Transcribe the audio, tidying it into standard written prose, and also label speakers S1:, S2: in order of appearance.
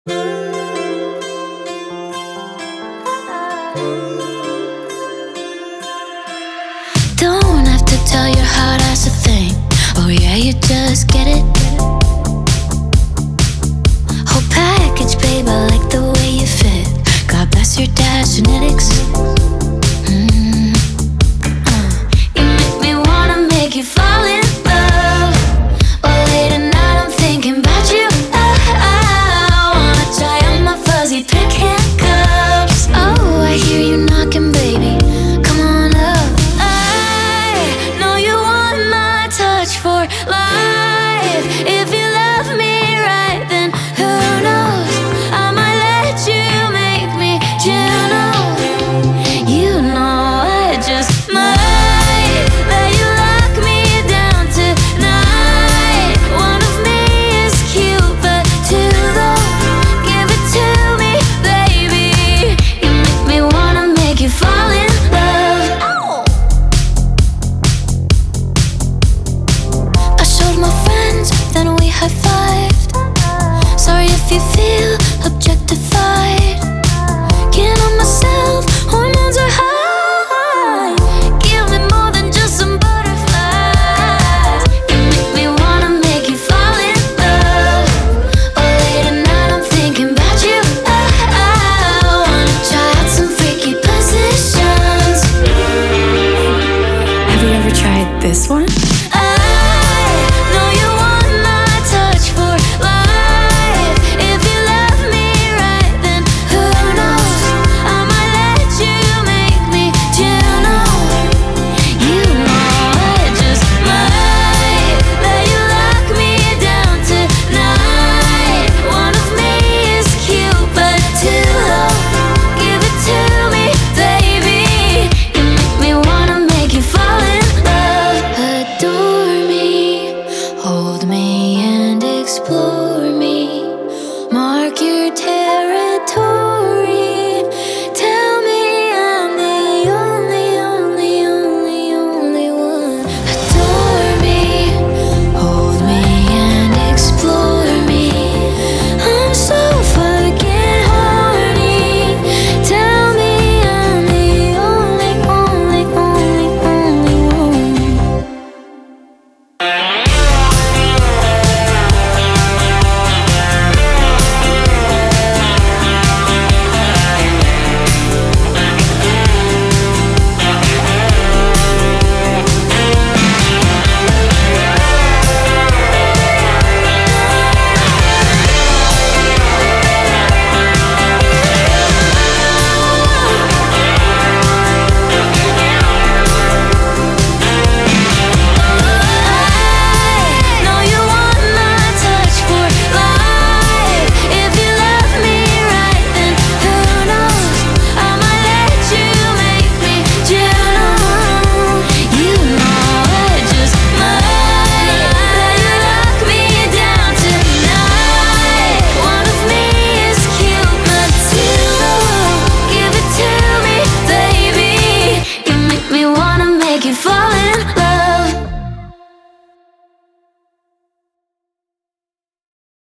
S1: Don't have to tell your heart that's a thing. Oh yeah, you just get it. Whole package, babe, I like the way you fit. God bless your dad's genetics. You make me wanna make you fall in love. Or late at night I'm thinking about you. I wanna tie up my fuzzy pink handcuffs. Oh, I hear you knocking, baby. Come on up. I know you want my touch for life. If you love me right, then who knows? I might let you make me Juno. You know I just might let you lock me down tonight. One of me is cute, but two though. Give it to me, baby. You make me wanna make you fall in love. I showed my friends, then we high-fived. Sorry if you feel objectified. Can't help myself, hormones are high. Give me more than just some butterflies. You make me wanna make you fall in love. Or late at night I'm thinking about you. I wanna try out some freaky positions.
S2: Have you ever tried this one?